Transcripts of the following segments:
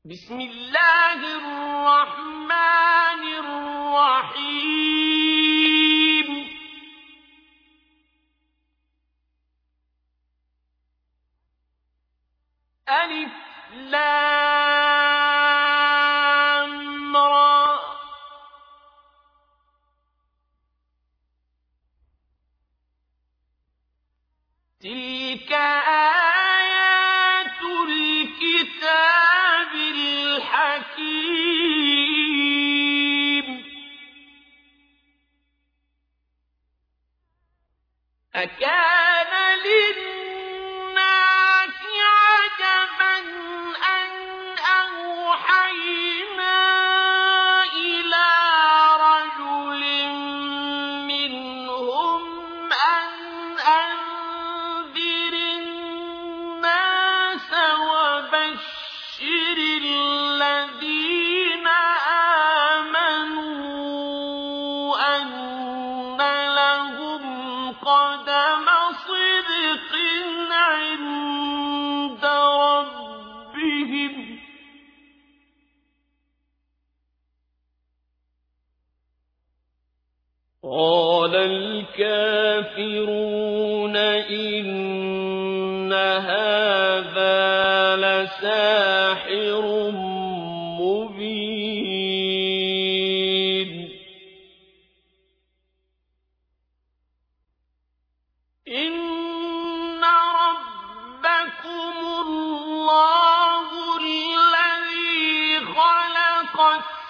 بسم الله الرحمن الرحيم ألف لام را تلك آيات الكتاب الحكيم أكان للناس عجبا أن أوحينا إلى رجل منهم أن أنذر الناس وبشر الذين آمنوا أن لهم قدم صدق عند ربهم قال الكافرون إن هذا لساحر مبين إن ربكم الله الذي خلق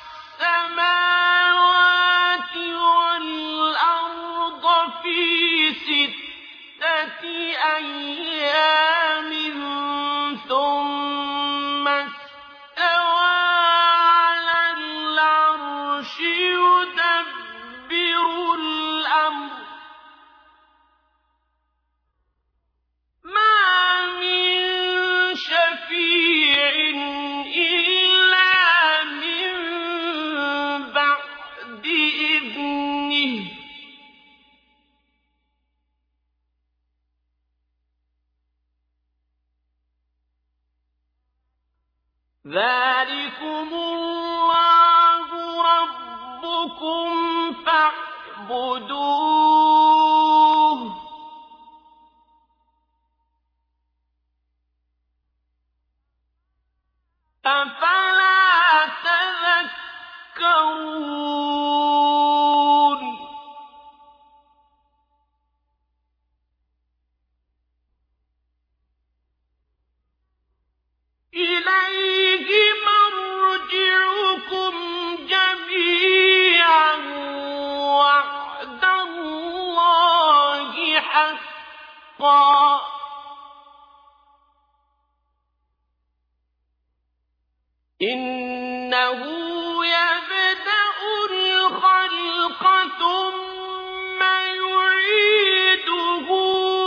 السماوات والأرض في 6 أيام ثم استوى على العرش يدبر الأمر ما من شفيع إلا من بعد إذنه ذلكم الله ربكم فاعبدوه أفلا تذكرون إليه مرجعكم جميعا وعد الله حقا إنه يبدأ الخلق ثم يعيده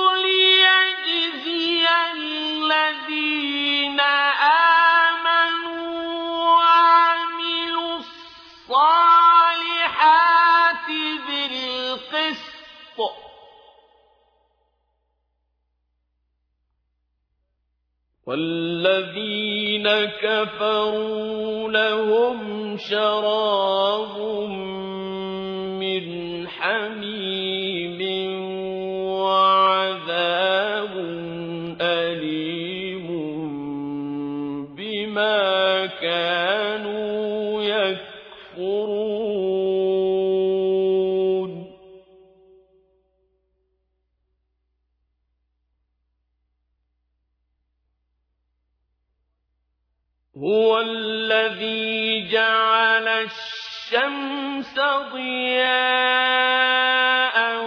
ليجزي الذين آمنوا وعملوا الصالحات بالقسط والذين كفروا لهم شراب من حميم وعذاب أليم بما كانوا يكفرون هو الذي جعل الشمس ضياء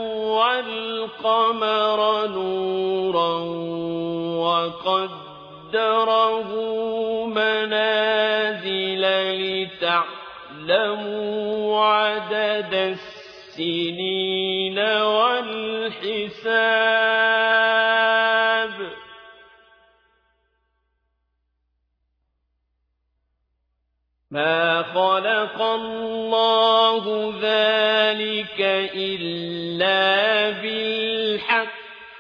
والقمر نورا وقدره منازل لتعلموا عدد السنين والحساب ما خلق الله ذلك إلا بالحق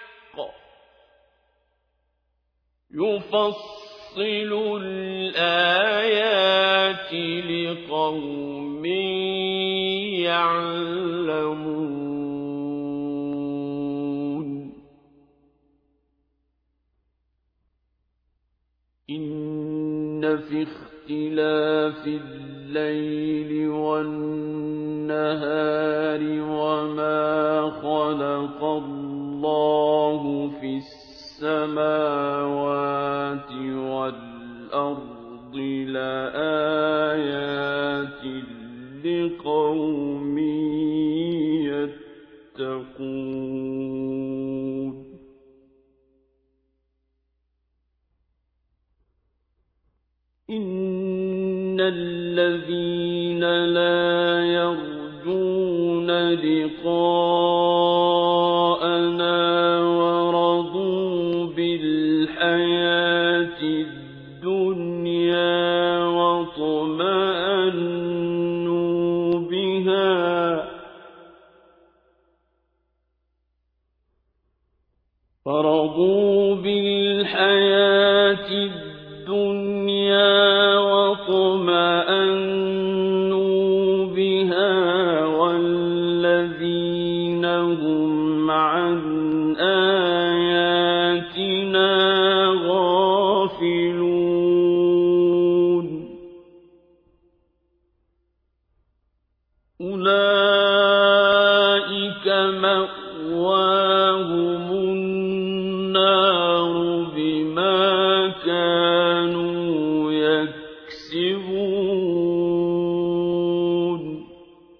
يفصل الآيات إِنَّ فِي اخْتِلَافِ اللَّيْلِ وَالنَّهَارِ وَمَا خَلَقَ اللَّهُ فِي السَّمَاوَاتِ وَالْأَرْضِ لَآيَاتٍ لِقَوْمٍ يَتَّقُونَ إِنَّ الَّذِينَ لَا يَرْجُونَ لِقَاءَنَا وَرَضُوا بِالْحَيَاةِ الدُّنْيَا واطمأنوا بها والذين هم عن آياتنا غافلون أولئك مأواهم النار بما كانوا يكسبون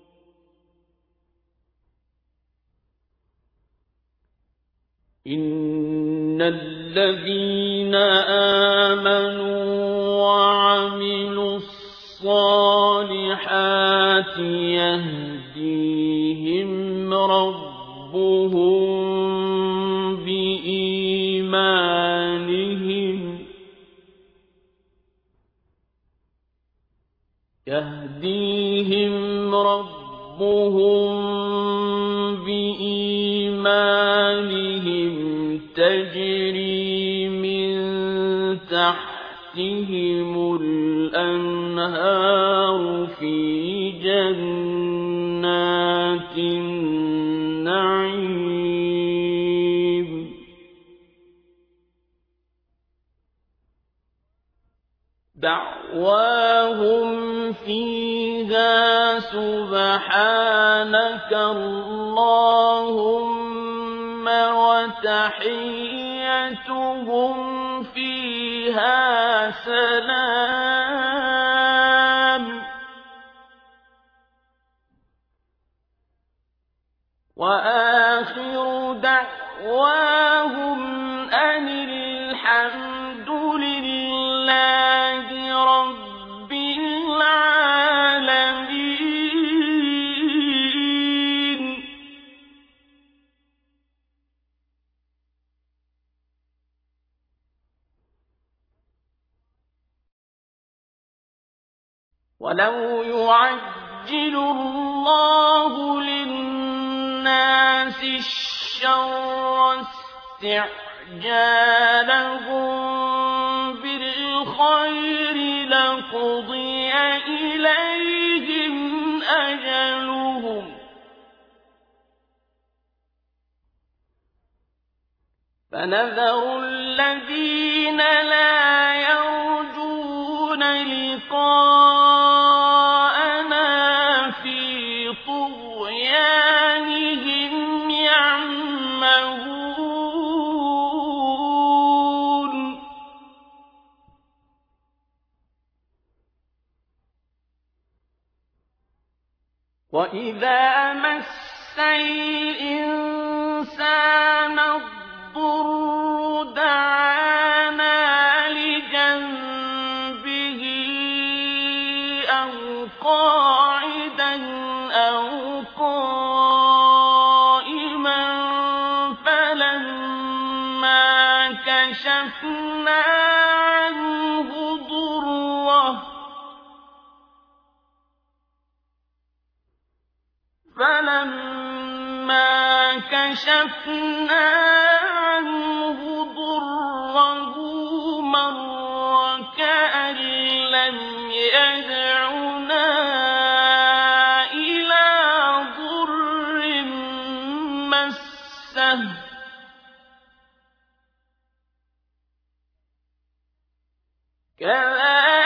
إن الذين آمنوا وعملوا الصالحات يهديهم ربهم بإيمانهم تجري من تحتهم الأنهار في جنات النعيم دعواهم فيها سبحانك اللهم وتحيتهم فيها سلام وآخر دعواهم أن الحمد لله رب العالمين ولو يعجل الله للناس الشر استعجالهم بالخير لقضي إليهم أجلهم فنذر الذين لا يرجون لقاءنا في طغيانهم يعمهون وإذا مس الإنسان الضر دعانا لجنبه أو قاعدا أو قائما فلما كشفنا عنه ضره مر كأن لم يدعنا إلى ضر مسه كذلك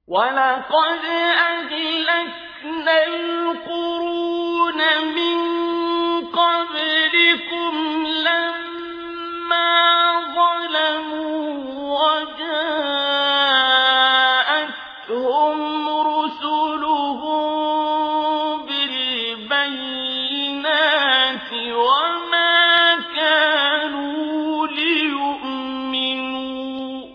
ولقد أهلكنا القرون من قبلكم لما ظلموا وجاءتهم رسلهم بالبينات وما كانوا ليؤمنوا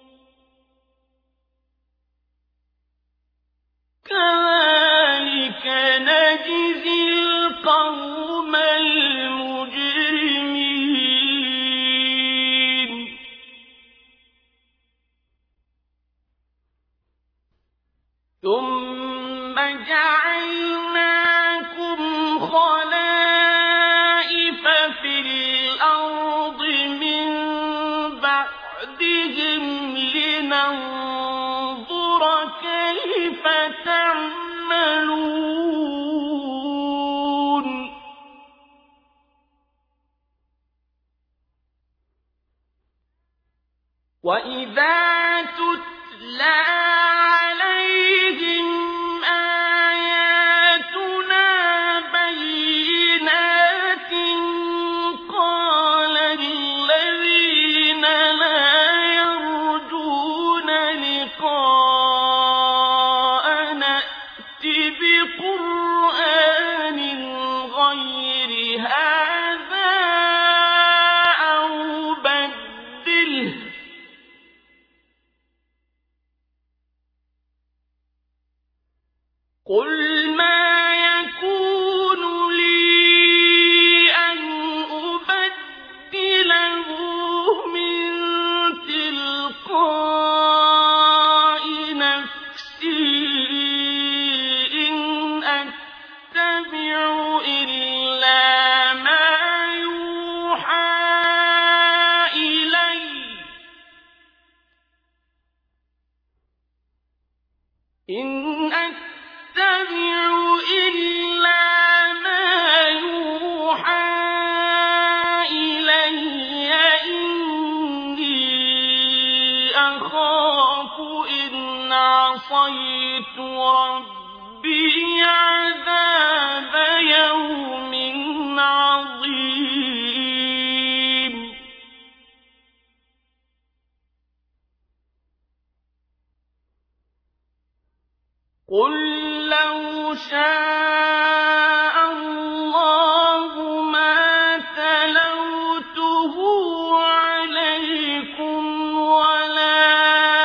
كذلك نجزي القوم المجرمين ثم جعلناكم خلائف في الأرض من بعدهم لننظر كيف تعملون وإذا تتلى عليهم آياتنا بينات قال الذين لا يرجون لقاءنا ائت بقرآن غير هذا أو بدله قل ما يكون لي أن أبدله من تلقاء نفسي إن أتبع إلا ما يوحى إلي إن أتبع إلا ما يوحى إلي إني أخاف إن عصيت ربي عذاب يوم عظيم قل لو شاء الله ما تلوته عليكم ولا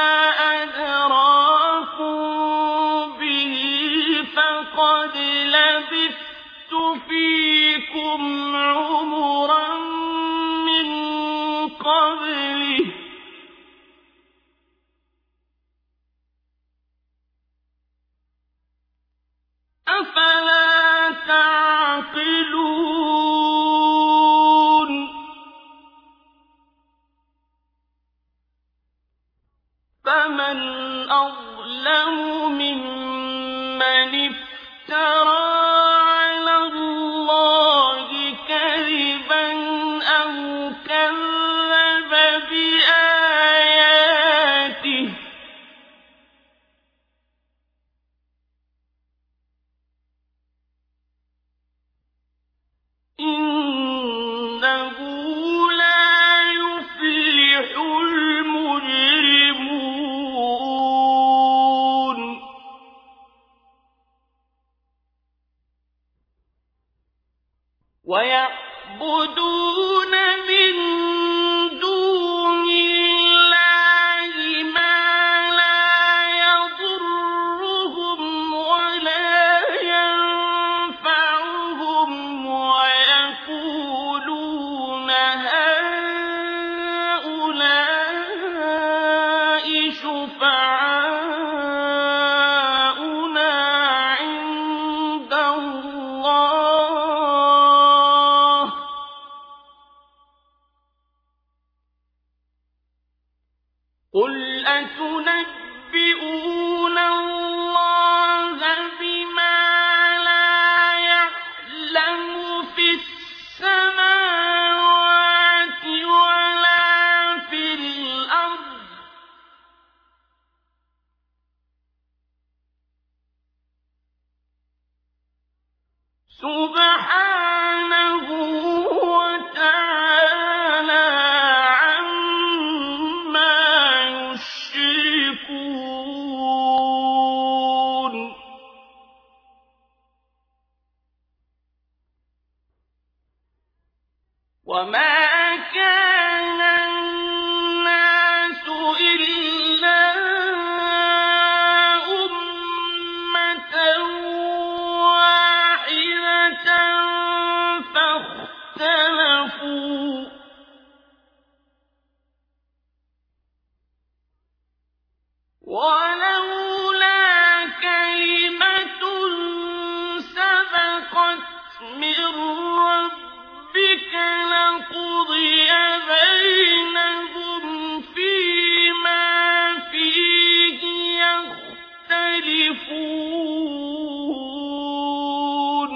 أدراكم به فقد لبثت فيكم عمرا من قبله أفلا تعقلون فمن أظلم ممن افترى على الله كذبا أو كذب بآياته إنه لا يفلح المجرمون ويعبدون من دون الله ما لا يضرهم ولا ينفعهم ويقولون هؤلاء شفعاؤنا عند الله قل أتنبئون الله بما لا يعلم في السماوات ولا في الأرض سبحانه وتعالى عما يشركون وما كان الناس إلا أمة واحدة فاختلفوا ولولا كلمة سبقت من ربك لقضي بينهم فيما فيه يختلفون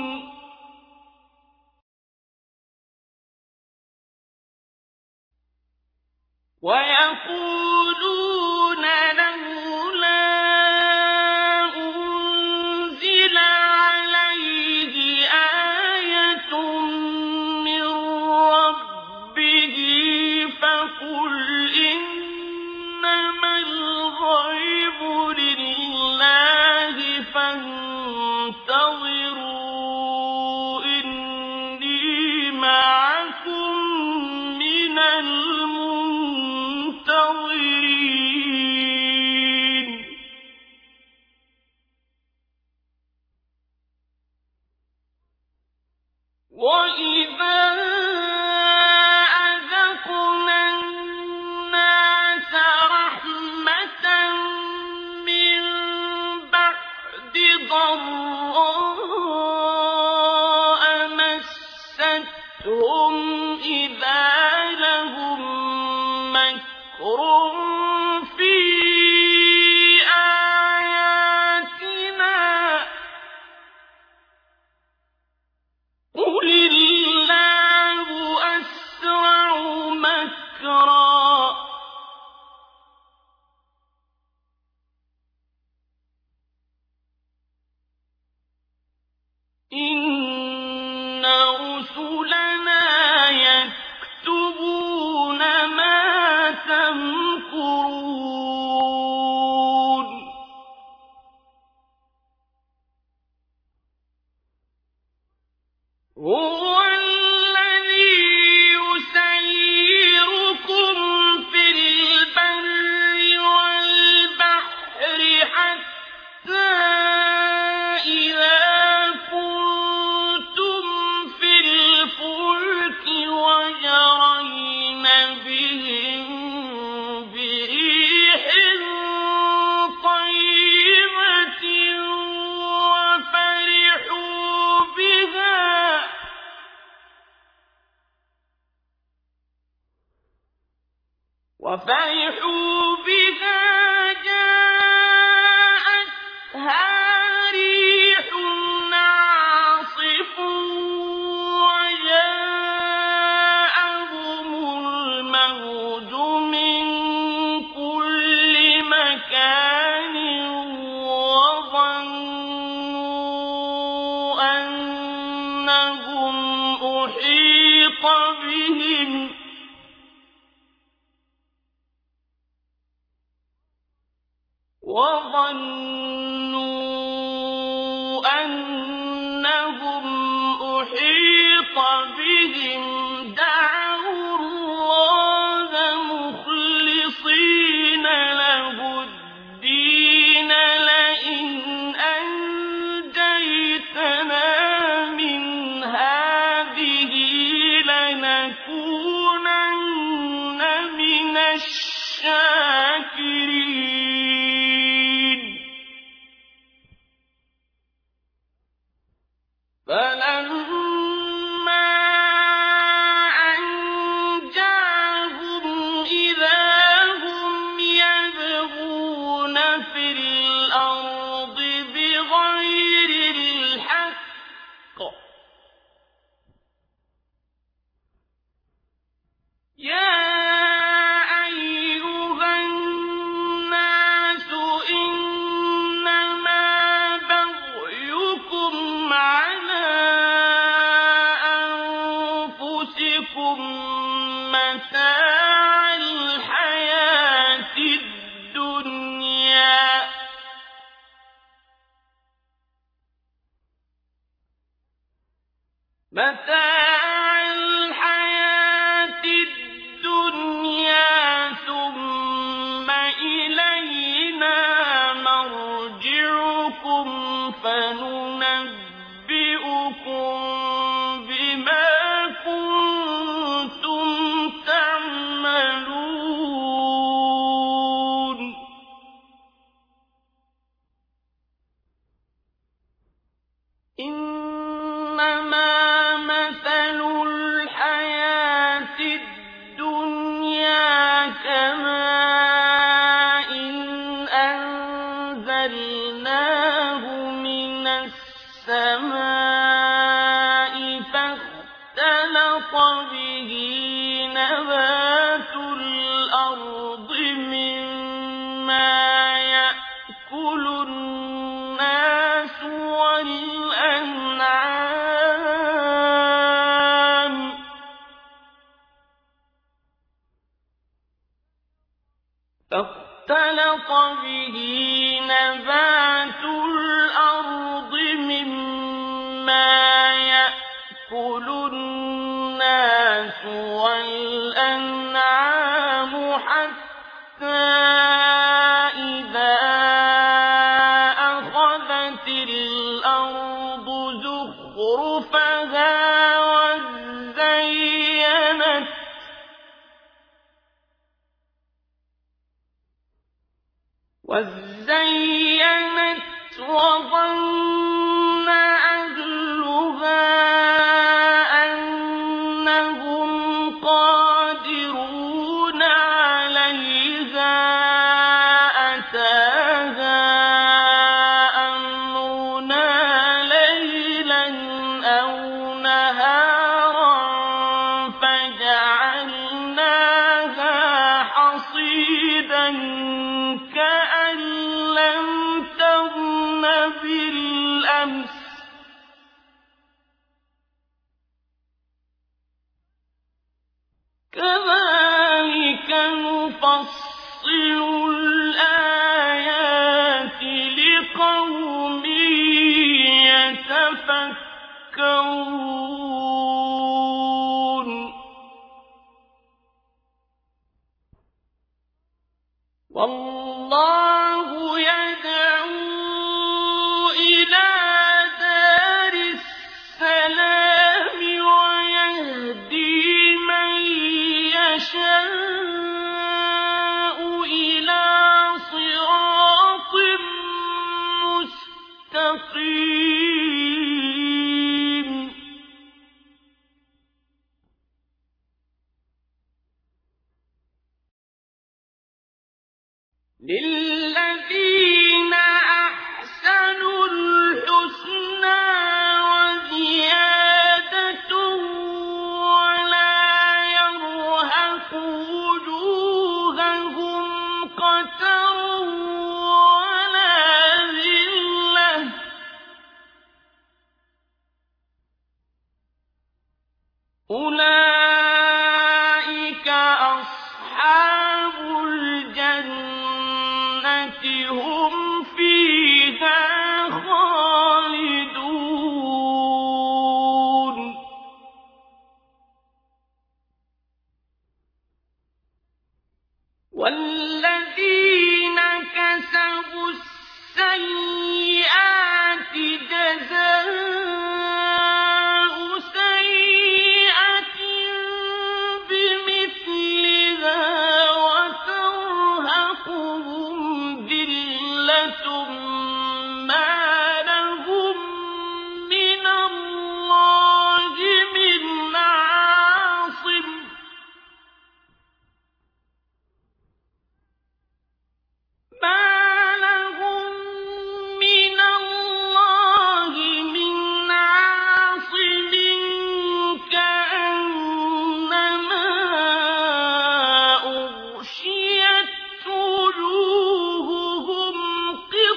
ويقولون لولا أنزل عليه آية من ربه فقل إنما الغيب لله فانتظروا إني معكم من المنتظرين وإذا أذقنا الناس رحمة من بعد ضراء مستهم إذا لهم مكر في آياتنا قل الله أسرع مكرا إن رسلنا يكتبون ما تمكرون هو الذي يسيركم في البر والبحر حتى إذا كنتم في الفلك وجرين بهم بريح طيبة وفرحوا بها جاءتها ريح عاصف وجاءهم الموج من كل مكان وظنوا أنهم أحيط بهم دعوا الله مخلصين له الدين لئن أنجيتنا من هذه لنكونن من الشاكرين متاع الحياة الدنيا ثم إلينا مرجعكم فننبئكم بما كنتم تعملون إنما مثل الحياة الدنيا كماء أنزلناه من السماء فاختلط به نبات الأرض مما يأكل الناس والأنعام حتى إذا أخذت الأرض زخرفها وزينت وظن أهلها أنهم قادرون عليها أتاها أمرنا ليلا أو نهارا فجعلناها حصيدا كأن لم تغن بالأمس كذلك نفصل الآيات لقوم يتفكرون والله يدعو إلى دار السلام ويهدي من يشاء إلى صراط مستقيم للذين أحسنوا الحسنى وزيادة ولا يرهق وجوههم قتر ولا ذلة أولئك أصحاب الجنة هم فيها خالدون والذين كسبوا السيئات جزاء سيئة بمثلها وترهقهم ذلة ما لهم من الله من عاصم كأنما أغشيت وجوههم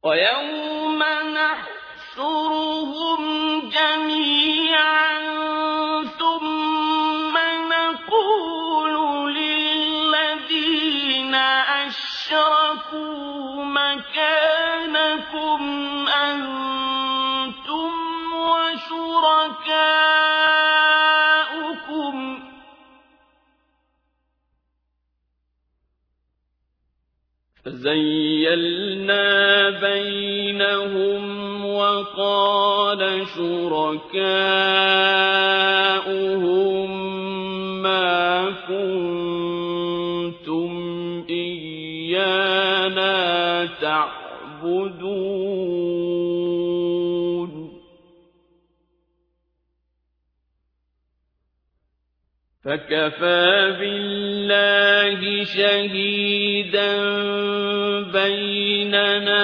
ويوم نحشرهم جميعا ثم نقول للذين أشركوا مكانكم أنتم وشركاؤكم فزيلنا بينهم وقال شركاؤهم ما كنتم إيانا تعبدون فكفى بالله شهيدا بيننا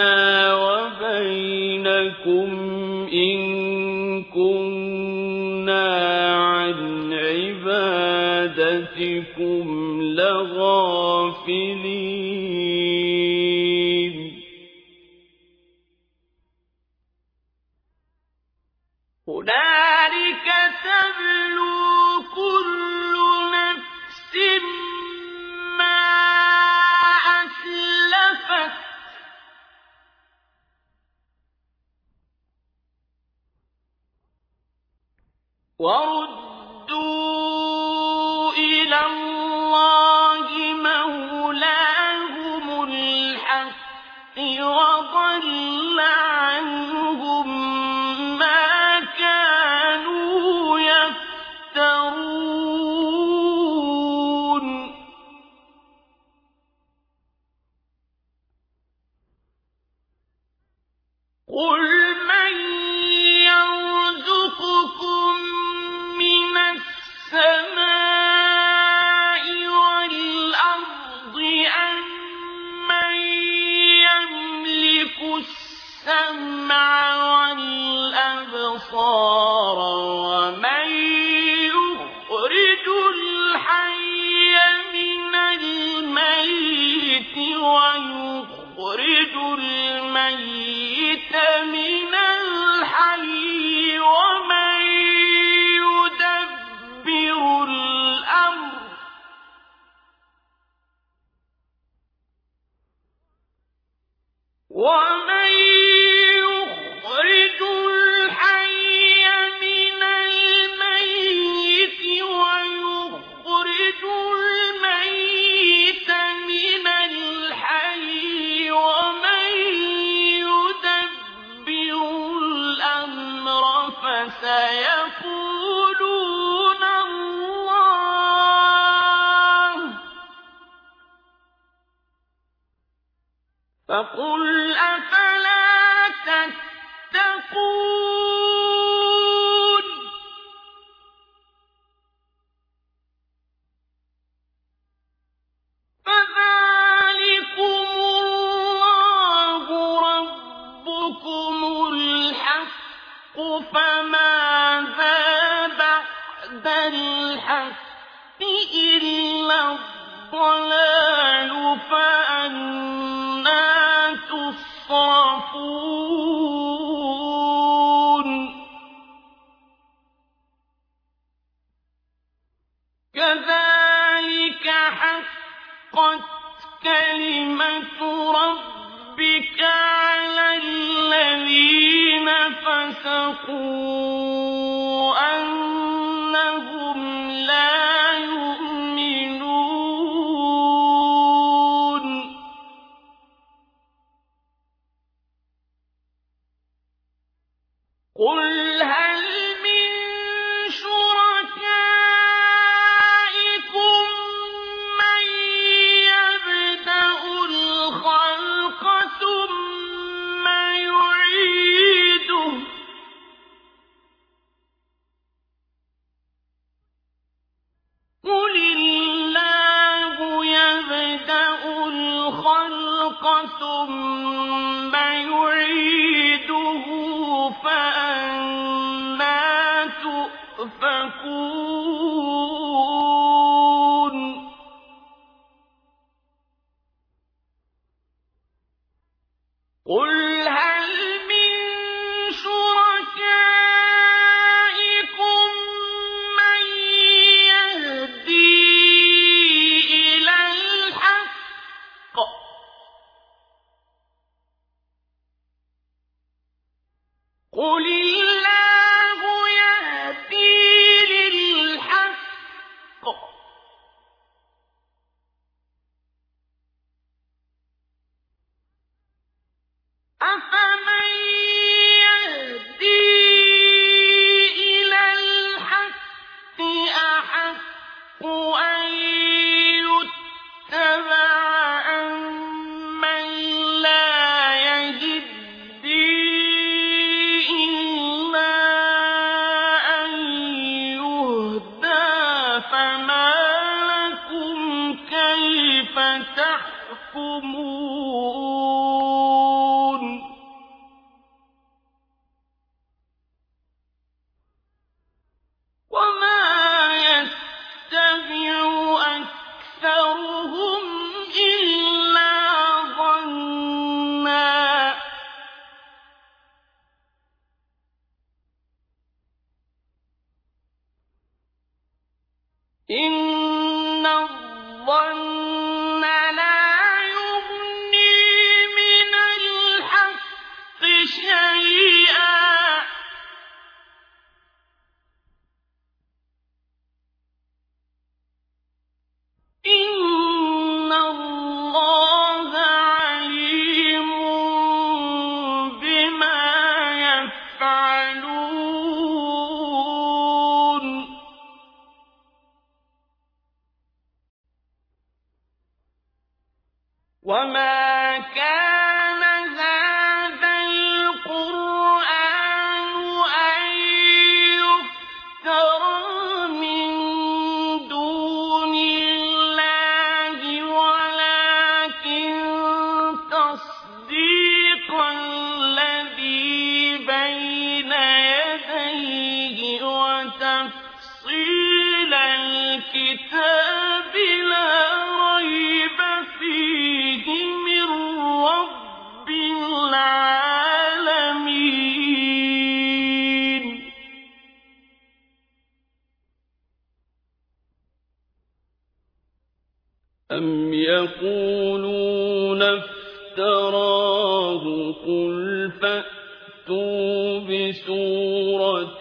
وبينكم إن كنا عن عبادتكم لغافلين هنالك تبلو كل نفس ما أسلفت وردوا إلى الله مولاهم الحق وضل عنهم ما كانوا يفترون قل من يرزقكم من السماء والأرض أم من يملك السمع والأبصار ومن يخرج الحي من الميت ويخرج الميت من الحي ومن يدبر الأمر ومن يخرج الحي من الميت ويخرج الميت من الحي ومن يدبر الأمر فسيقولون الله فقل أفلا تتقون فذلكم الله ربكم الحق فماذا بعد الحق إلا الضلال فأنى تصرفون كذلك حقت كلمة ربك على الذين فسقوا أنهم لا يؤمنون قل هل من شركائكم من يبدأ الخلق ثم يعيده قل الله يبدأ الخلق ثم يعيده فأنى تؤفكون قل قُلِ اللَّهُ يَهْدِي لِلْحَقِّ ۗ أَفَمَن يَهْدِي إِلَى الْحَقِّ أَحَقُّ أَن يُتَّبَعَ أَمَّن لَّا يَهِدِّي إِلَّا أَن يُهْدَىٰ ۖ فَمَا لَكُمْ كَيْفَ تَحْكُمُونَ وَمَا يَتَّبِعُ أَكْثَرُهُمْ إِلَّا ظَنًّا ۚ إِنَّ الظَّنَّ لَا يُغْنِي مِنَ الْحَقِّ شَيْئًا ۚ إِنَّ اللَّهَ عَلِيمٌ بِمَا يَفْعَلُونَ وَمَا كَانَ هَٰذَا الْقُرْآنُ أَن يُفْتَرَىٰ مِن دُونِ اللَّهِ وَلَٰكِن تَصْدِيقَ الَّذِي بَيْنَ يَدَيْهِ وَتَفْصِيلَ الْكِتَابِ لَا رَيْبَ فِيهِ مِن رَّبِّ الْعَالَمِينَ أَمْ يَقُولُونَ افْتَرَاهُ ۖ قُلْ فَأْتُوا بِسُورَةٍ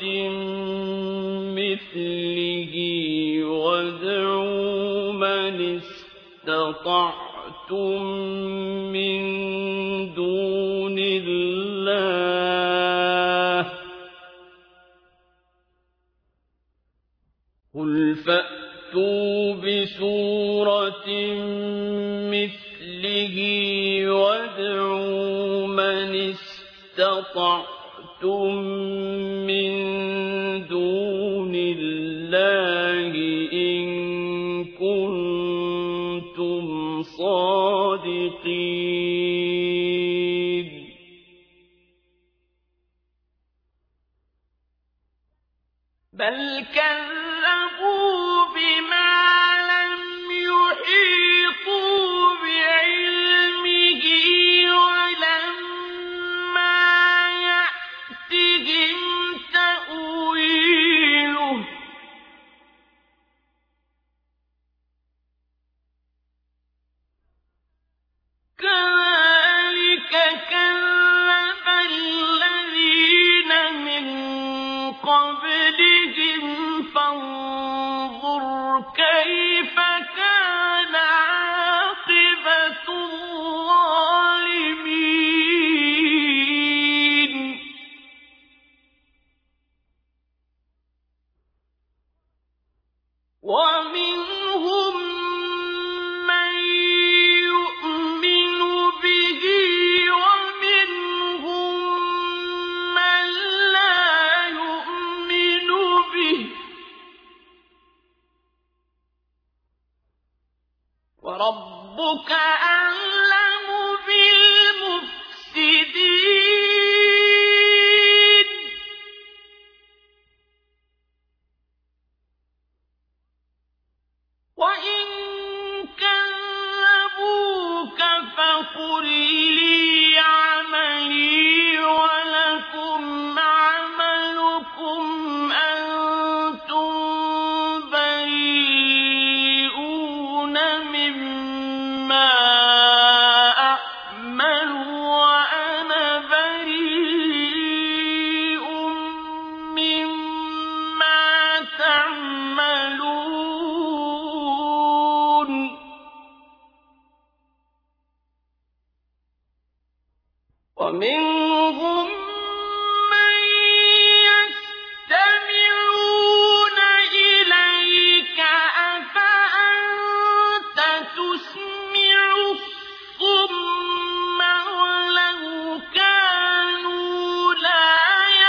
مِّثْلِهِ وَادْعُوا مَنِ اسْتَطَعْتُم مِّن دُونِ اللَّهِ قُلْ فَأْتُوا بِسُورَةٍ مِّثْلِهِ وَادْعُوا مَنِ اسْتَطَعْتُم مِّن دُونِ اللَّهِ إِن كُنتُمْ صَادِقِينَ بَلْ كَذَّبُوا بِمَا لَمْ يُحِيطُوا بِعِلْمِهِ وَلَمَّا يَأْتِهِمْ تَأْوِيلُهُ ۚ كَذَٰلِكَ كَذَّبَ الَّذِينَ مِن قَبْلِهِمْ فَانظُرْ ومنهم من يستمعون إليك أفأنت تسمع الصم ولو كانوا لا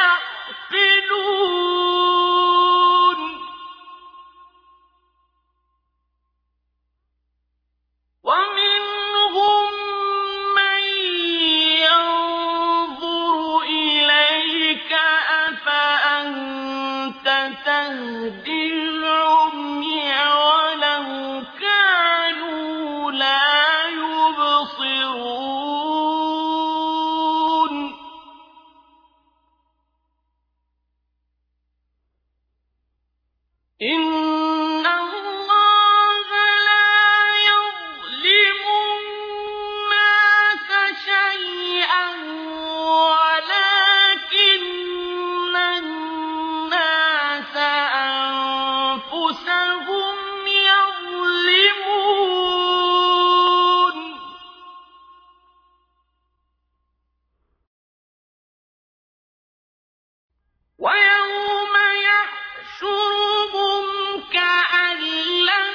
يعقلون ومنهم من ينظر إليك أفأنت تهدي العمي ولو كانوا لا يبصرون إن الله لا يظلم الناس شيئا ولكن الناس أنفسهم يظلمون ويوم يحشرهم كأن لم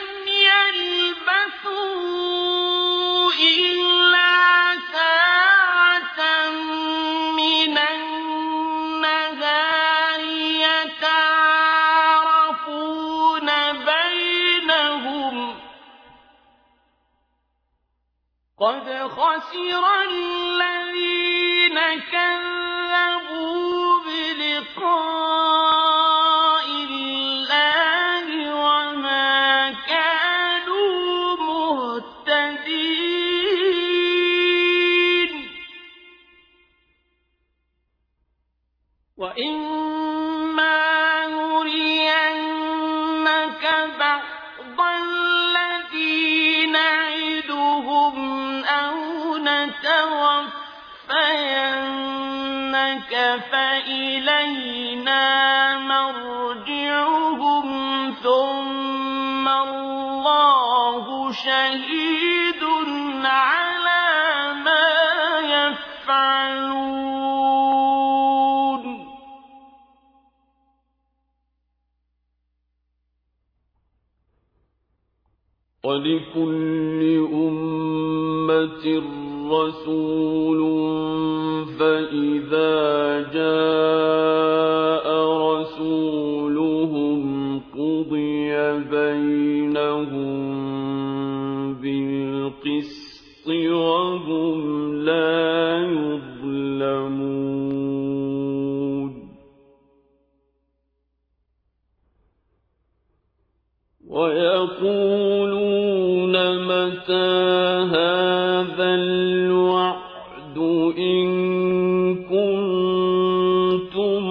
يلبثوا إلا ساعة من النهار يتعارفون بينهم قد خسر الذين كذبوا بلقاء الله وما كانوا مهتدين وإما نرينك بعض الذي نعدهم أو نتوفينك فإلينا مرجعهم ثم الله شهيد على ما يفعلون ولكل أمة رسول فإذا جاء رسولهم قضي بينهم بالقسط وهم لا يظلمون ويقولون متى هذا الوعد إن كنتم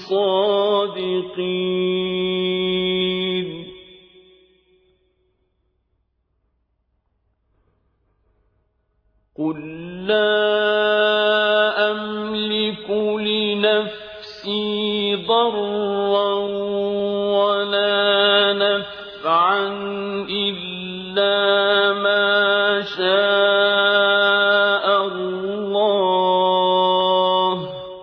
صادقين قل لا أملك لنفسي ضرا ولا نفعا إلا ما شاء الله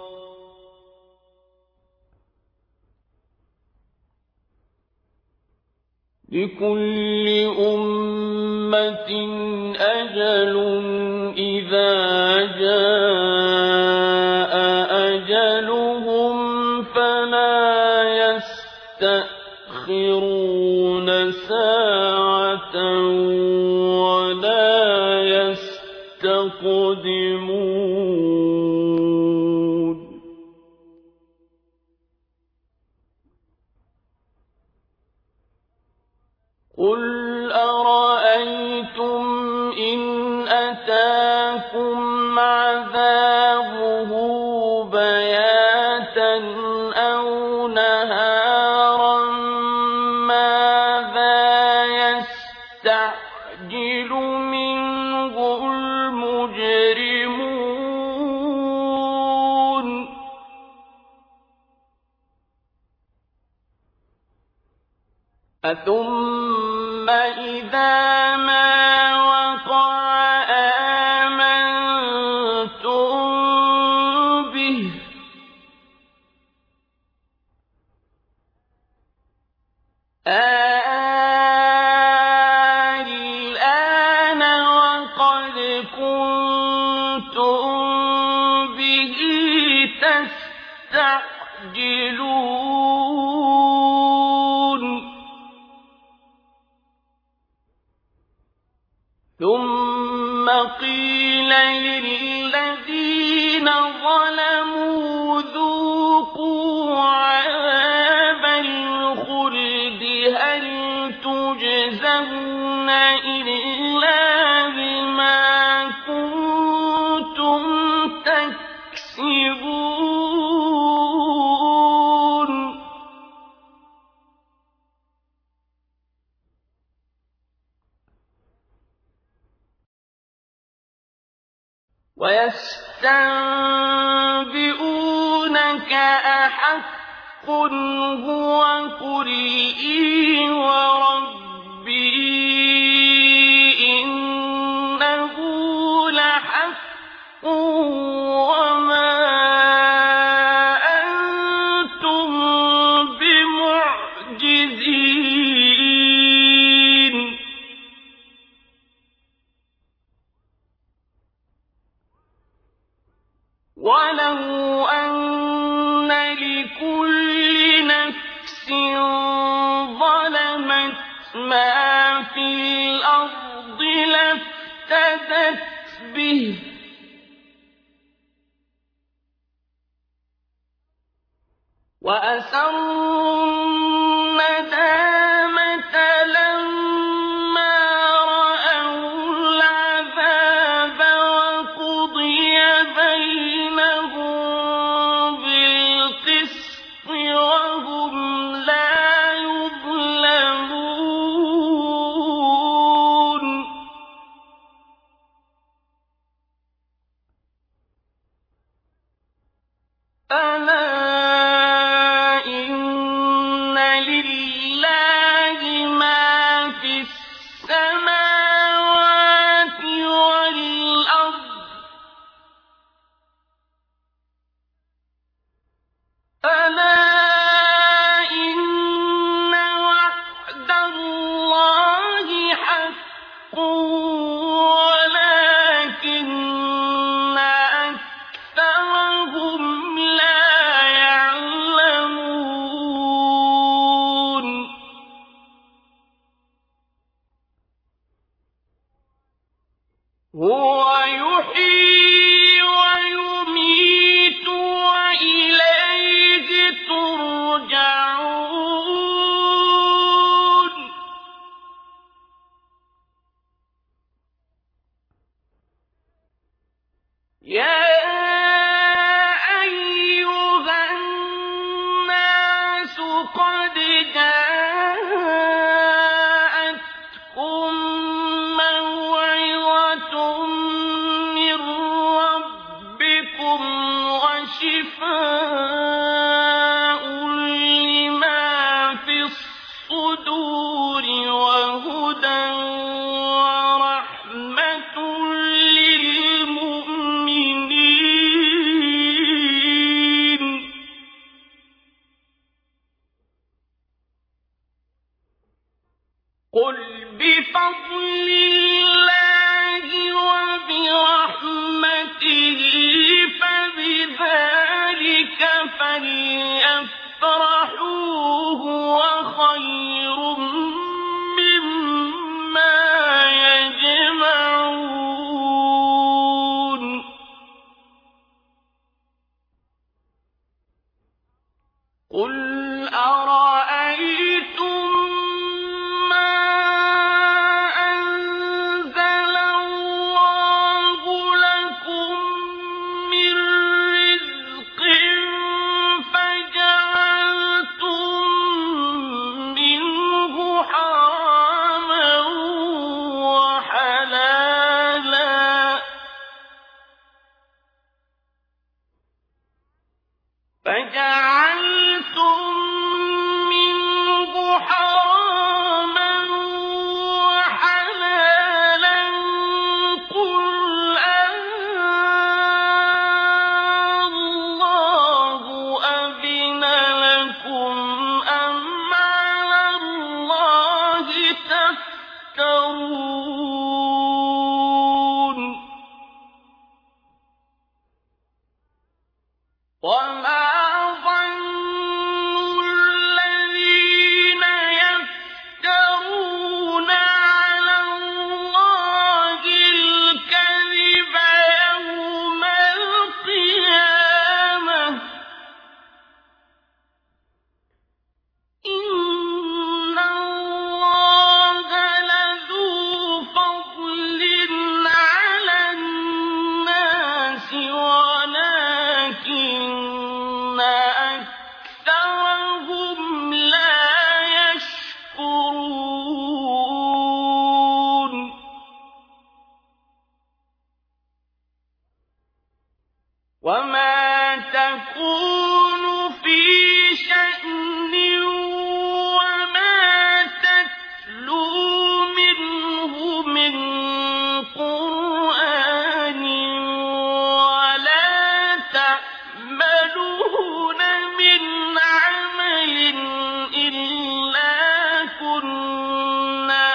لكل أمة أجل إذا جاء أجلهم فلا يستأخرون ساعة ولا يستقدمون قل أرأيتم إن أتاكم عذابه بياتا أو نهارا ماذا يستعجل منه المجرمون أثم إذا ما وقع آمنتم يستعجلون ثم قيل للذين ظلموا ذوقوا عذاب الخلد هل تجزون إلا بما كنتم تكسبون ويستنبئونك أحق هو قل إي وربي إنه لحق وما أنتم بمعجزين ولو أن لكل نفس ظلمت ما في الأرض لافتدت به وأسروا الندامة لما رأوا العذاب وقضي بينهم بالقسط وهم لا يظلمون ألا إن لله ما في السماوات والأرض ألا إن وعد الله حق ولكن أكثرهم لا يعلمون هو يحيي ويميت وإليه ترجعون يا أيها الناس قد جاءتكم موعظة من ربكم وشفاء لما في الصدور وهدى ورحمة للمؤمنين قل بفضل الله وبرحمته فبذلك فليفرحوا هو خير مما يجمعون قل أرأيتم ما أنزل الله لكم من رزق فجعلتم منه حراما وحلالا فجعلتم منه حراما وحلالا قل الله أذن لكم أم على الله تفترون وما وما تكون في شأن وما تتلو منه من قرآن ولا تعملون من عمل إلا كنا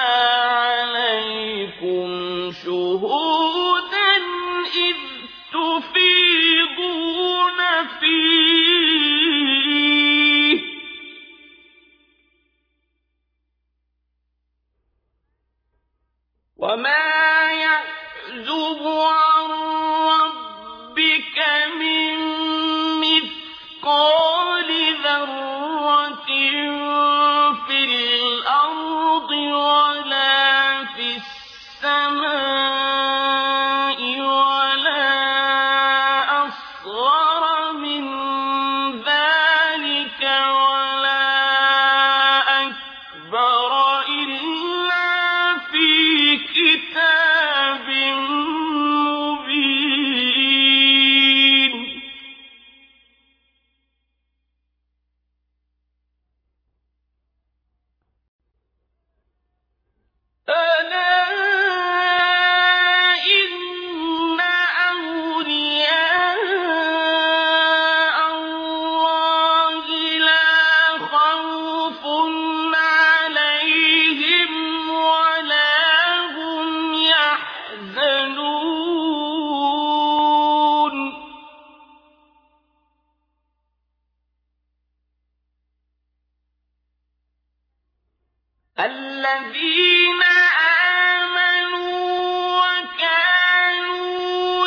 عليكم شهودا إذ تفيضون فيه وما يعزب عن ربك من مثقال ذرة في الأرض ولا في السماء ولا أصغر من ذلك ولا أكبر إلا في كتاب مبين ألا إن أولياء الله لا خوف عليهم ولا هم يحزنون الذين آمنوا وكانوا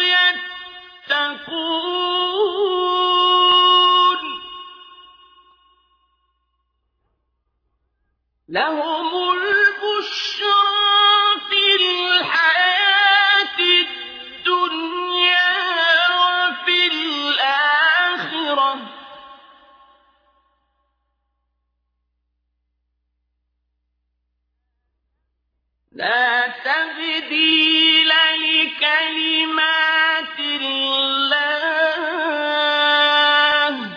يتقون لهم البشرى في الحياة الدنيا وفي الآخرة لا تبديل لكلمات الله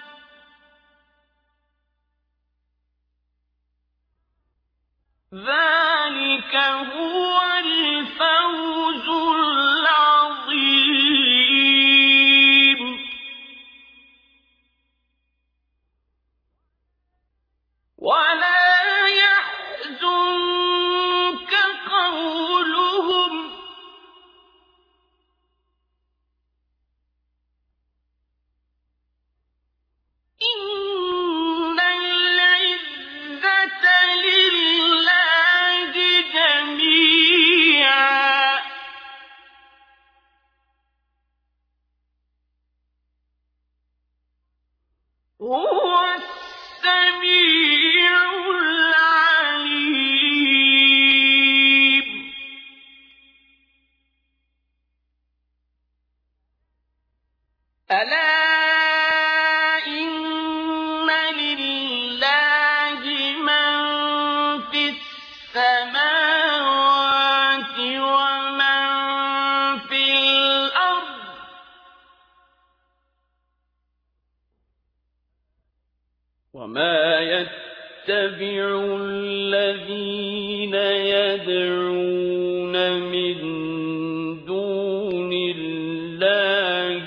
ذلك هو الفوز العظيم ولا يحزنك قولهم إن العزة لله جميعا هو السميع العليم ألا إن لله من في السماوات ومن في الأرض وما يتبع الذين يدعون من دون الله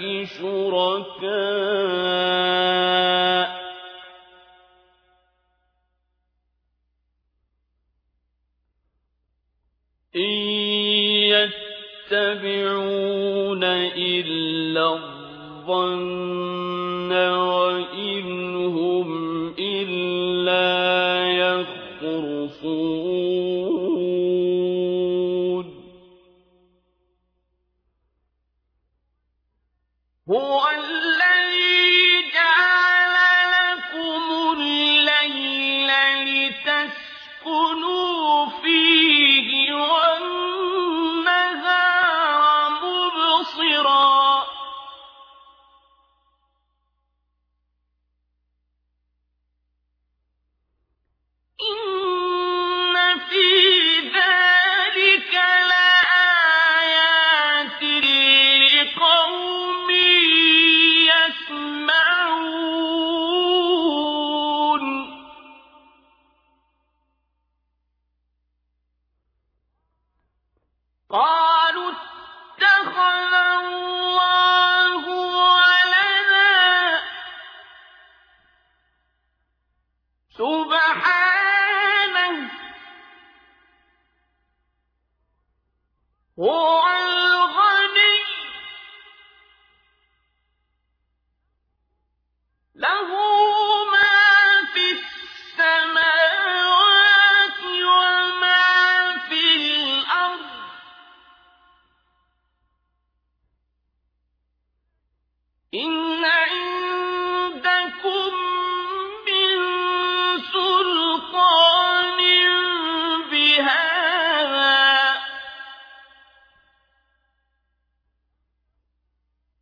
شركاء إن يتبعون إلا الظن وإن هم إلا يخرصون هو الذي جعل لكم الليل لتسكنوا فيه والنهار مبصرا إن في ذلك لآيات لقوم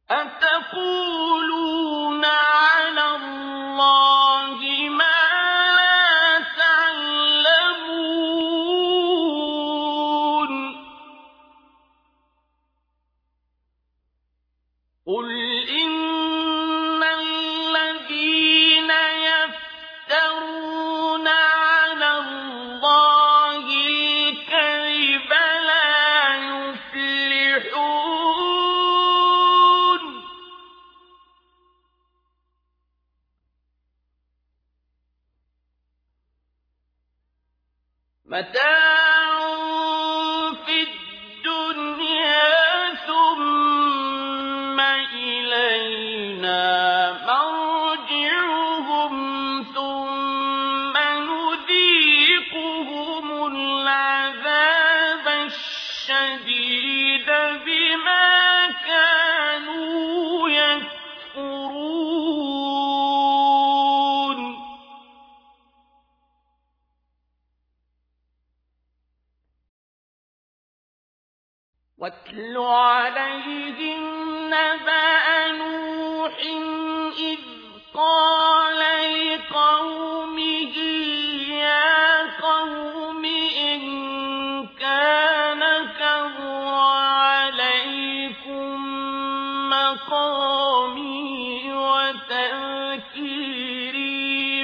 أتقولون على الله ما لا تعلمون قل إن الذين يفترون على الله الكذب لا يفلحون متاع في الدنيا ثم إلينا مرجعهم ثم نذيقهم العذاب الشديد بما كانوا يكفرون واتل عليهم نبأ نوح إذ قال لقومه يا قوم إن كان كبر عليكم مقامي وتذكيري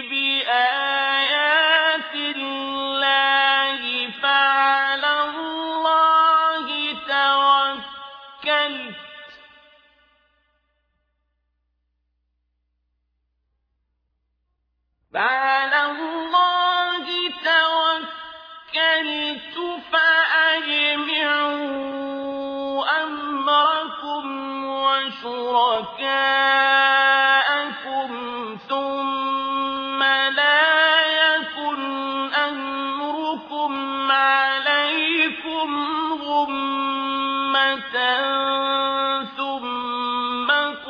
بآيات الله فعلى الله توكلت فأجمعوا أمركم وشركاءكم ثم لا يكن أمركم عليكم غمة ثم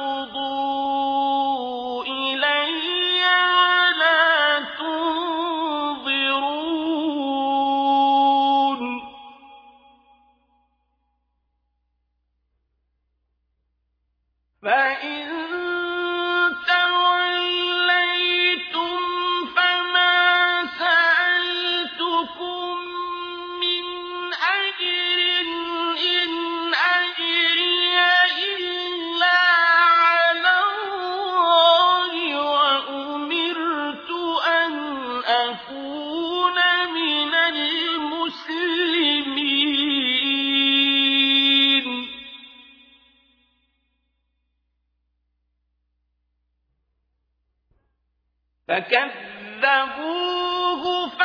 قضوا إلي ولا تنظرون فإن توليتم فما سألتكم من أجر إن أجري إلا على الله وأمرت أن أكون من المسلمين فكذبوه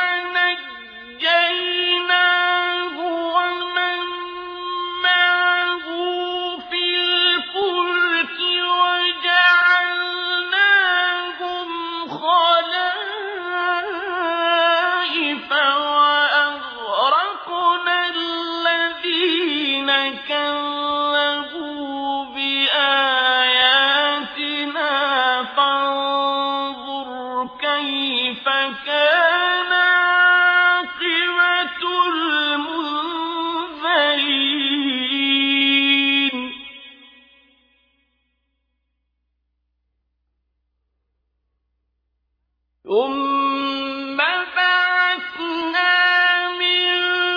فنجيناه ومن معه في الفلك وجعلناهم خلائف وأغرقنا الذين كذبوا بآياتنا فانظر كيف كان عاقبة المنذرين ثم بعثنا من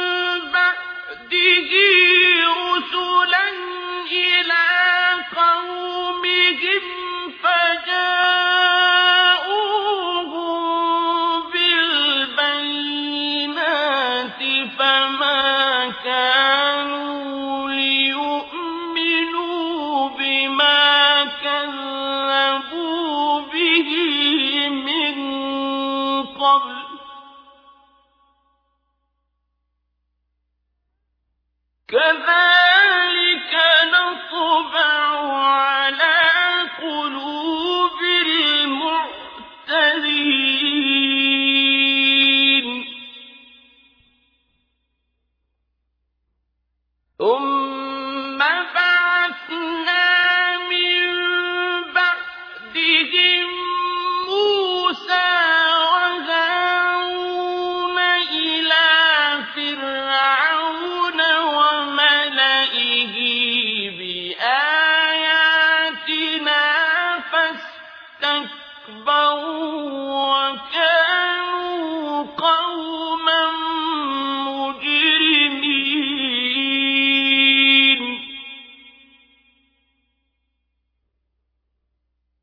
بعده رسلا إلى قومهم فجاءوهم بالبينات فما كانوا ليؤمنوا بما كذبوا به من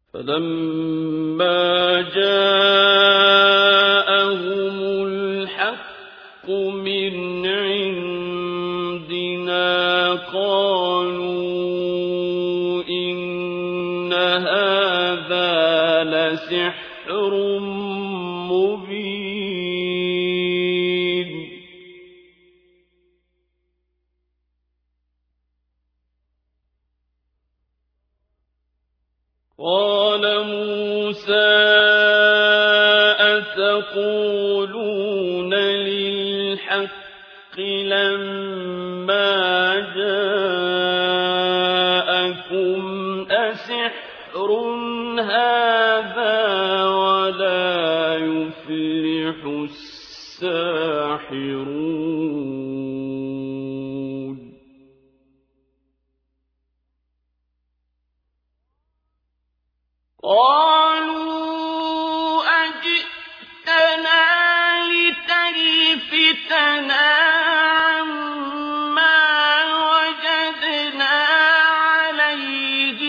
فلما جاءهم الحق من عندنا قالوا إن هذا لسحر مبين. قال موسى أتقولون للحق لما جاءكم أسحر هذا ولا يفلح الساحرون. قالوا أجئتنا لتلفتنا عما وجدنا عليه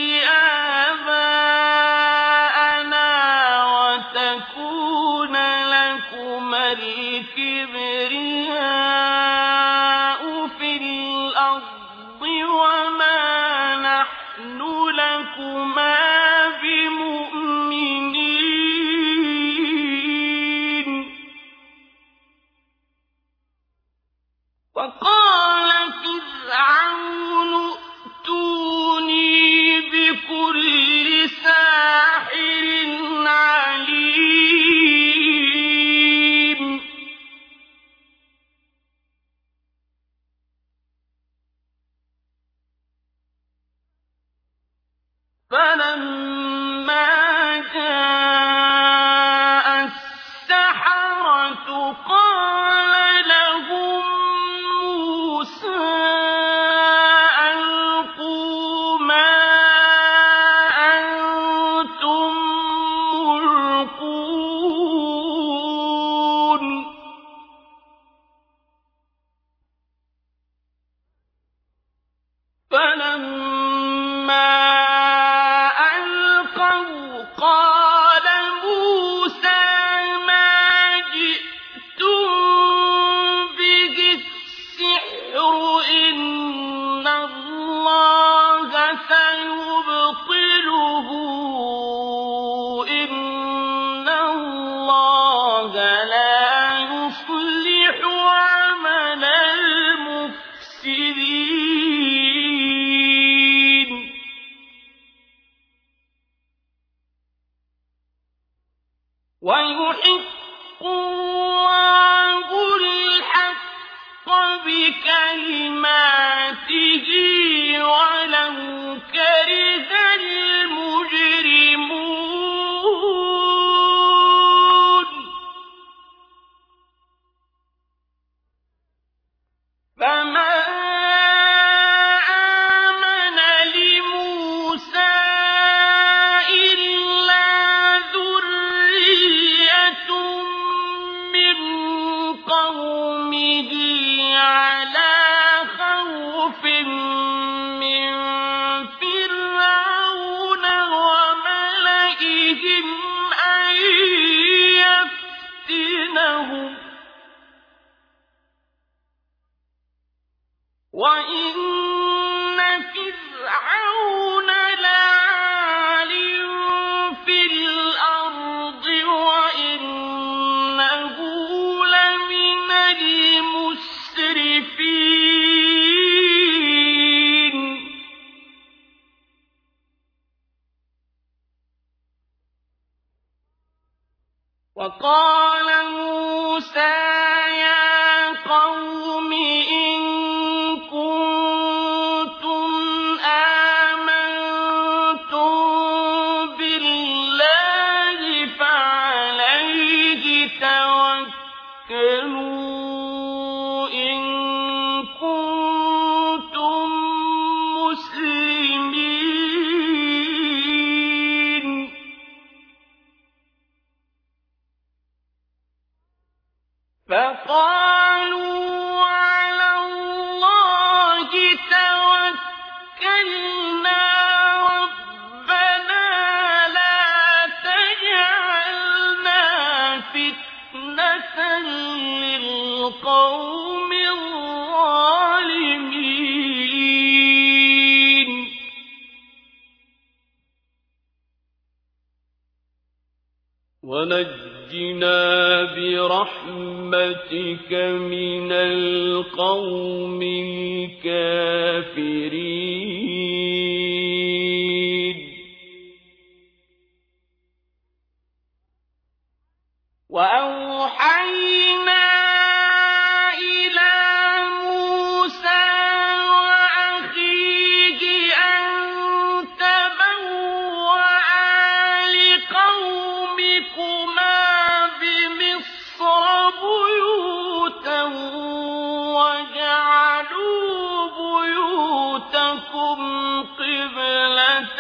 آباءنا وتكون لكما الكبرياء في الأرض وما نحن لكما وقال فرعون ائتوني بكل ساحر عليم. فلما جاء السحرة قال لهم ألقوا ما أنتم ملقون. فلما ألقوا قال موسى ما جئتم به السحر إن الله سيبطله إن الله لا يصلح عمل المفسدين. ويحق الله الحق بكلماته ولو كره المجرمون. فما آمن لموسى إلا ذرية من قومه على خوف من فرعون وملئهم أن يفتنهم وإن فرعون لعال في الأرض وإنه لمن المسرفين. وقال موسى يا قوم إن كنتم آمنتم بالله فعليه توكلوا إن كنتم مسلمين. فقالوا على الله توكلنا ربنا لا ونجنا برحمتك من القوم الكافرين. وأوحينا إلى موسى وأخيه أن تبوأ لقومكما بمصر بيوتا واجعلوا بيوتكم قبلة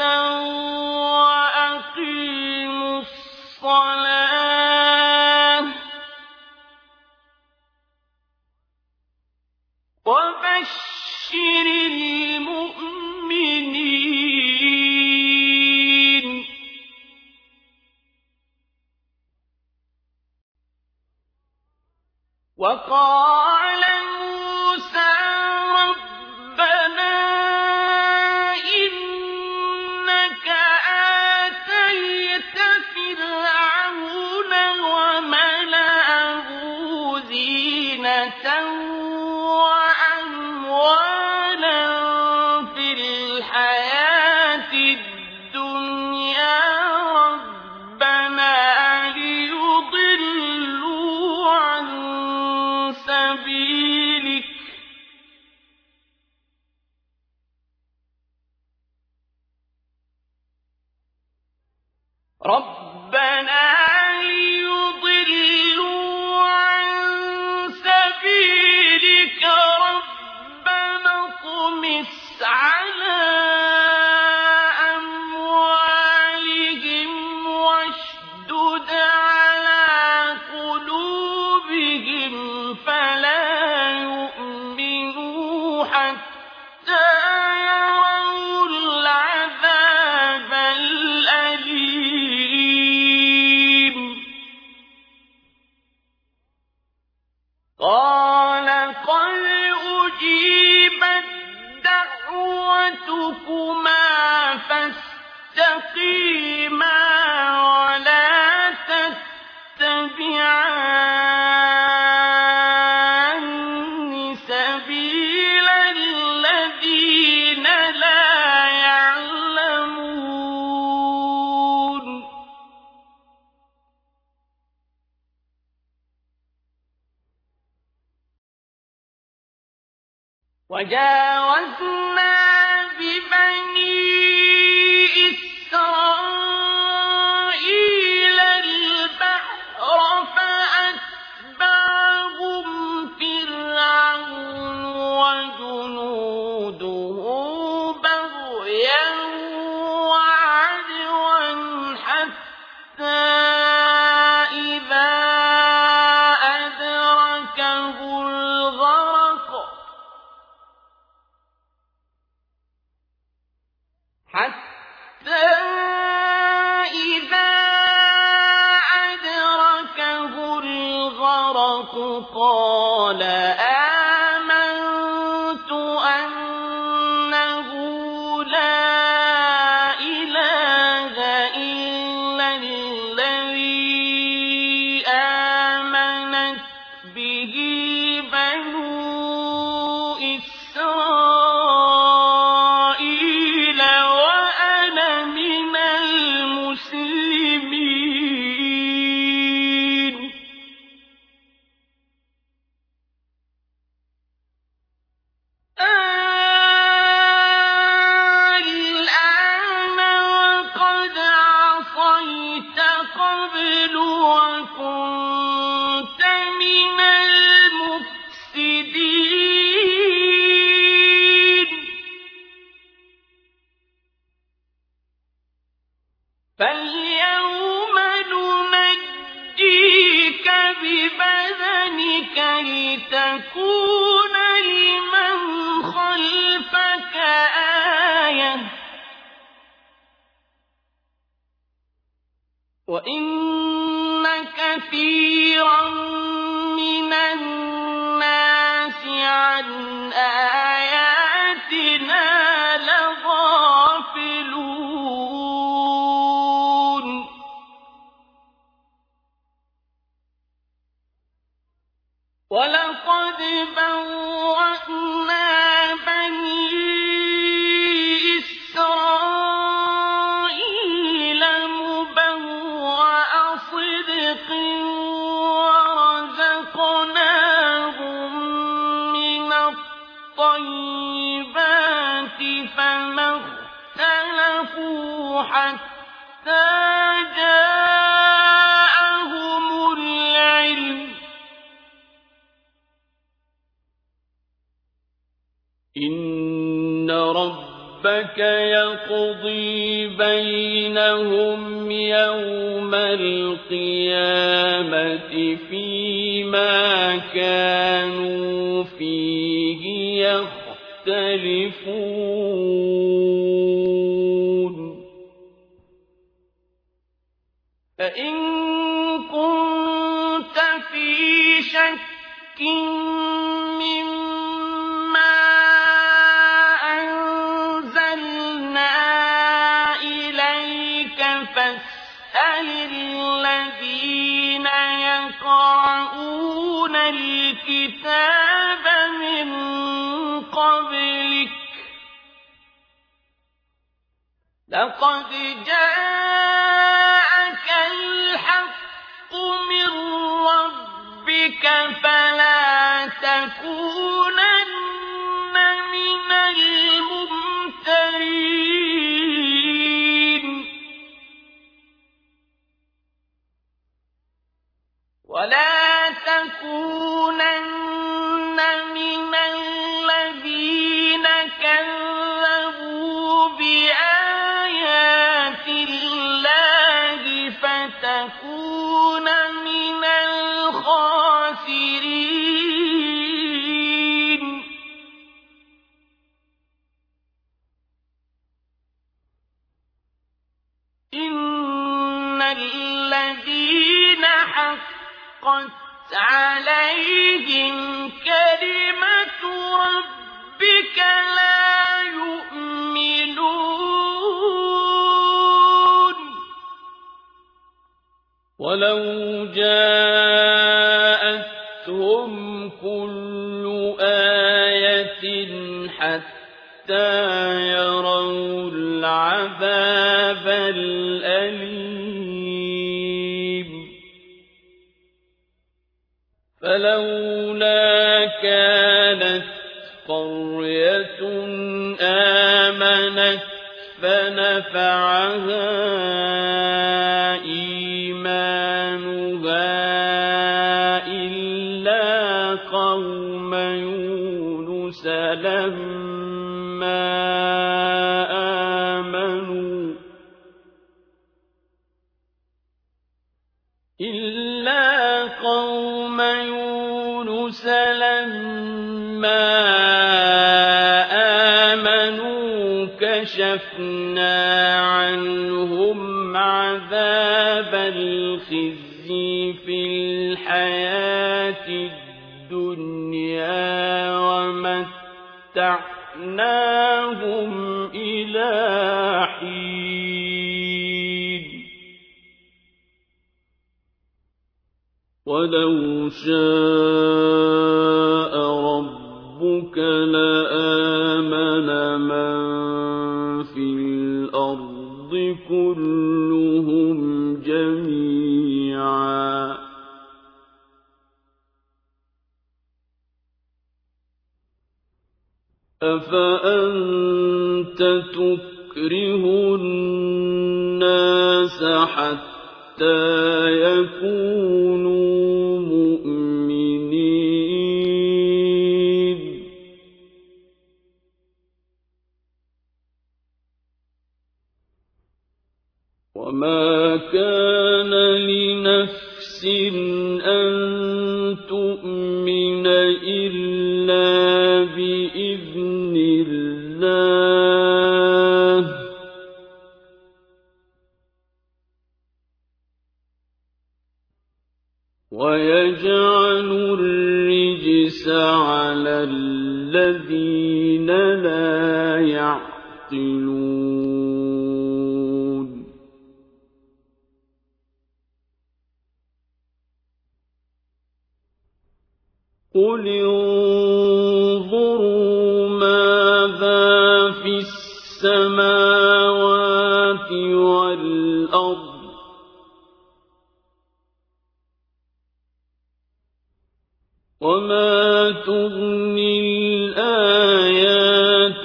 وأقيموا الصلاة وبشر المؤمنين. وقال موسى ربنا إنك آتيت فرعون وملأه زينة وأموالا في الحياة الدنيا ربنا ليضلوا عن سبيلك ربنا اطمس على أموالهم واشدد على قلوبهم فلا يؤمنوا حتى يروا العذاب الأليم. قال قد أجيبت دعوتكما فاستقيما ولا تتبعان سبيل الذين لا يعلمون. وجاوزنا ببني إسرائيل البحر فأتبعهم فرعون وجنوده بغيا وعدوا حتى إذا أدركه الغرق قال آمنت أنه لا إله إلا الذي آمنت به بنو إسرائيل وأنا من المسلمين. الآن وقد عصيت قبل وكنت من المفسدين. فاليوم ننجيك ببدنك لتكون لمن خلفك آية وإن كثيرا من الناس عن آياتنا لغافلون. صِدْقٍ وَرَزَقْنَاهُم مِّنَ الطَّيِّبَاتِ فَمَا اخْتَلَفُوا حَتَّىٰ جَاءَهُمُ الْعِلْمُ ۚ إِنَّ رَبَّكَ يَقْضِي بَيْنَهُمْ يَوْمَ الْقِيَامَةِ فِيمَا كَانُوا فِيهِ يَخْتَلِفُونَ فَإِن كُنتَ فِي شَكٍّ مِّمَّا أَنزَلْنَا إِلَيْكَ فَاسْأَلِ الَّذِينَ يَقْرَءُونَ الْكِتَابَ مِن قَبْلِكَ ۚ لَقَدْ جَاءَكَ الْحَقُّ مِن رَّبِّكَ فَلَا تَكُونَنَّ مِنَ الْمُمْتَرِينَ وَلَا تَكُونَنَّ مِنَ الَّذِينَ كَذَّبُوا بِآيَاتِ اللَّهِ فَتَكُونَ مِنَ الْخَاسِرِينَ إِنَّ الَّذِينَ حَقَّتْ عَلَيْهِمْ كَلِمَةُ رَبِّكَ لَا يُؤْمِنُونَ وَلَوْ جَاءَتْهُمْ كُلُّ آيَةٍ حَتَّىٰ يَرَوُا الْعَذَابَ الْأَلِيمَ فَلَوْلَا كَانَتْ قَرْيَةٌ آمَنَتْ فَنَفَعَهَا إِيمَانُهَا إِلَّا قَوْمَ يُونُسَ لَمَّا آمَنُوا كَشَفْنَا عَنْهُمْ عَذَابَ الْخِزْيِ فِي الْحَيَاةِ الدُّنْيَا وَمَتَّعْنَاهُمْ إِلَىٰ حِينٍ وَلَوْ شَاءَ رَبُّكَ لَآمَنَ مَن فِي الْأَرْضِ كُلُّهُمْ جَمِيعًا أَفَأَنتَ تُكْرِهُ النَّاسَ حَتَّىٰ يَكُونُوا مُؤْمِنِينَ وَمَا كَانَ لِنَفْسٍ أَن تُؤْمِنَ إِلَّا بِإِذْنِ اللَّهِ ۚ وَيَجْعَلُ الرِّجْسَ عَلَى الَّذِينَ لَا يَعْقِلُونَ قُلِ انظُرُوا مَاذَا فِي السَّمَاوَاتِ وَالْأَرْضِ تغني الآيات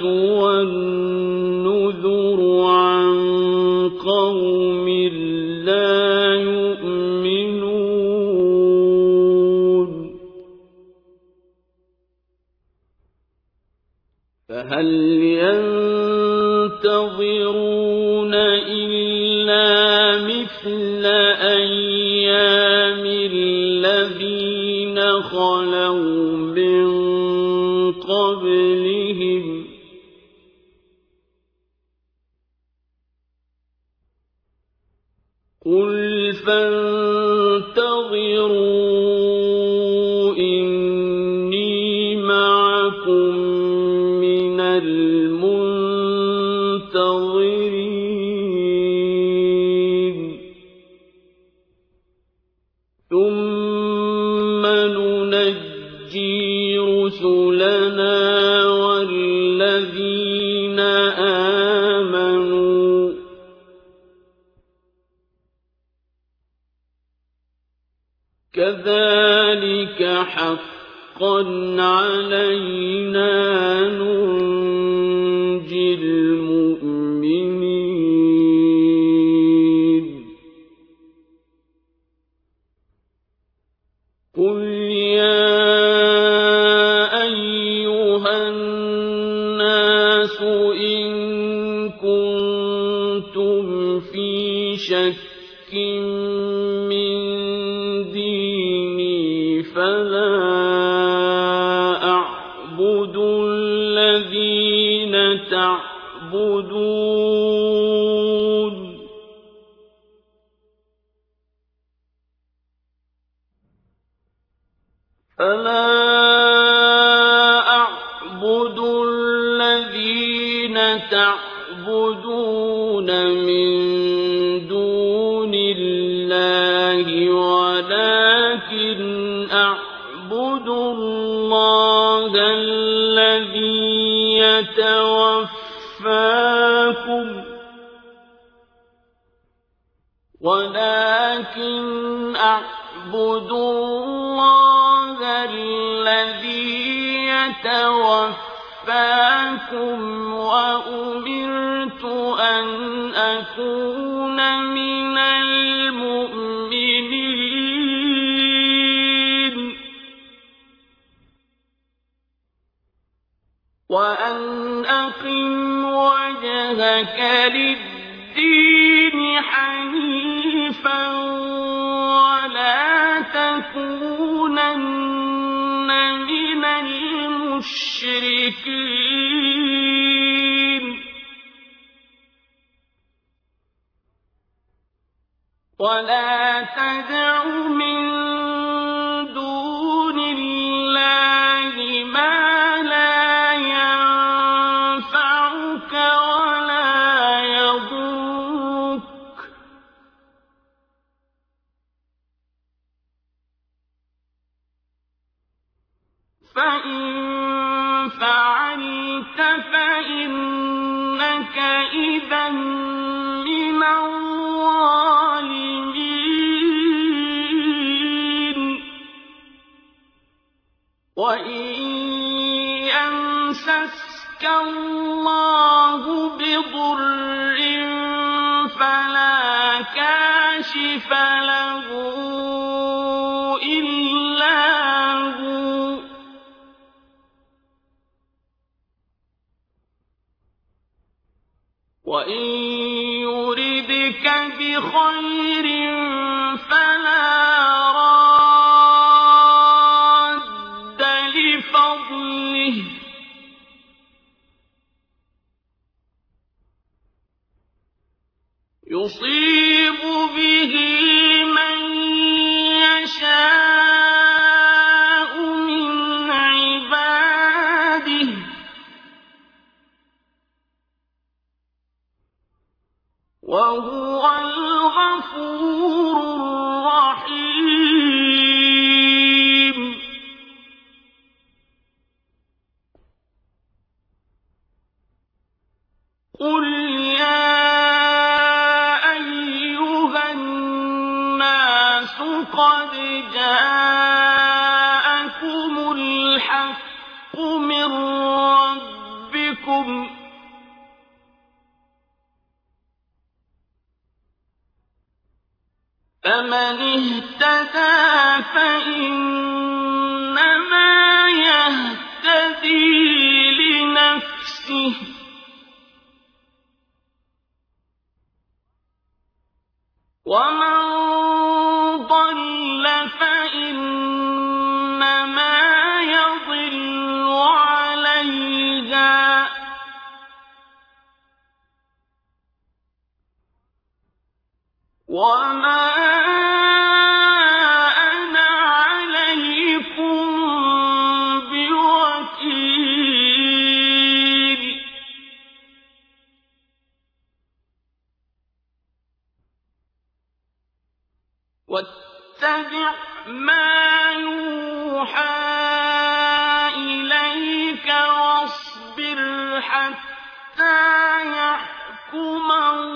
والنذر عن قوم لا يؤمنون فهل ينتظرون إلا مثل أيام الذين خلوا من قبلهم قل فانتظروا إني معكم من المنتظرين ثم ننجي رسلنا والذين آمنوا كذلك حقا علينا ننجي المؤمنين قل يا أيها الناس إن كنتم في شك من ديني فلا أعبد الذين تعبدون من دون الله ولكن أعبد الله الذي يتوفاكم وأمرت أن أكون من المؤمنين وأن أقم وجهك للدين حنيفا ولا تكونن من المشركين ولا تدع من دون الله ما لا ينفعك ولا يضرك فإن فعلت فإنك إذا من الظالمين وإن يمسسك الله بضر فلا كاشف له إلا هو وإن يردك بخير فلا راد لفضله يصيب به من يشاء من عباده وهو الغفور الرحيم قل يا أيها الناس قد جاءكم الحق فمن اهتدى فإنما يهتدي لنفسه ومن ضل فإنما يضل عليها وما أنا عليكم بوكيل واتبع ما يوحى إليك واصبر حتى يحكم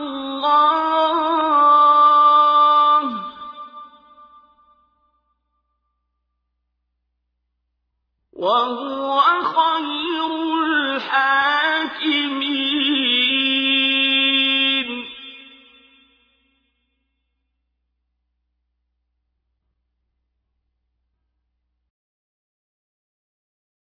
الله وهو